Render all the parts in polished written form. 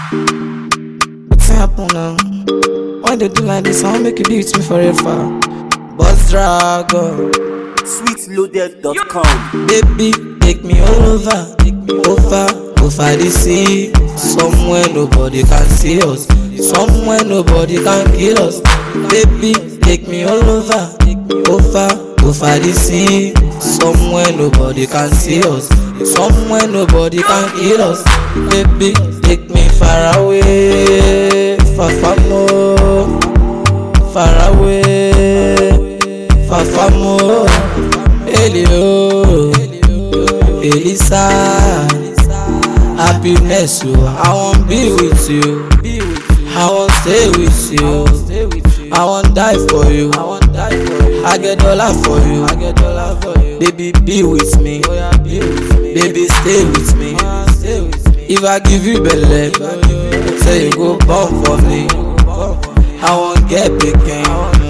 What's happen now? Why they do like this? I won't make you be with me forever. Boss Dragon, sweetloaded.com. baby, take me all over, over the sea. Somewhere nobody can see us, somewhere nobody can kill us. Baby, take me all over, over the sea. Somewhere nobody can see us, somewhere nobody can kill us. Baby, take me far away, far more, far away, far more. Elio, Elisa, happiness you. I won't be with you, I won't stay with you, I won't die for you, I get dollar for you, baby be with me, baby stay with me. If I give you belly, say you go born for me, I won't get picking.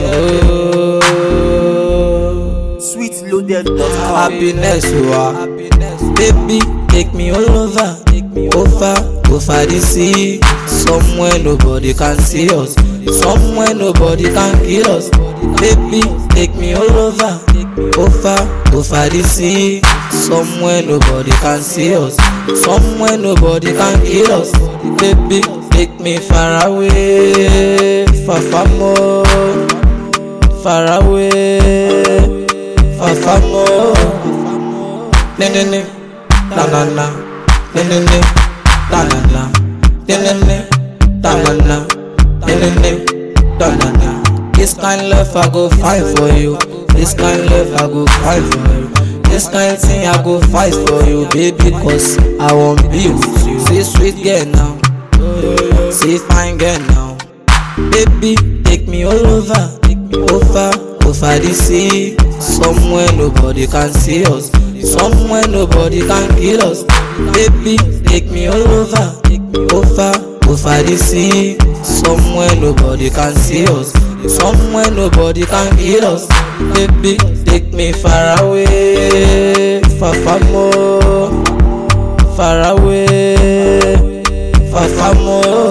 Sweetloaded.com. Happiness you are, baby, take me all over, over the sea. Somewhere nobody can see us, somewhere nobody can kill us. Baby, take me all over, over the sea. Somewhere nobody can see us, somewhere nobody can kill us. Baby, take me far away, far more, far away, far more. Ne ne ne, na na na, ne ne ne, na na na, ne ne ne, na na na, ne ne ne, na na na. This kind love I go fight for you, this kind love I go fight for you, this kind thing I go fight for you, baby, cause I won't be with you. Say sweet girl now, say fine girl now, baby, take me all over, over the sea. Somewhere nobody can see us, somewhere nobody can kill us. Baby, take me all over, over the sea. Somewhere nobody can see us, somewhere nobody can kill us. Baby, take me far away, far more, far away, far more.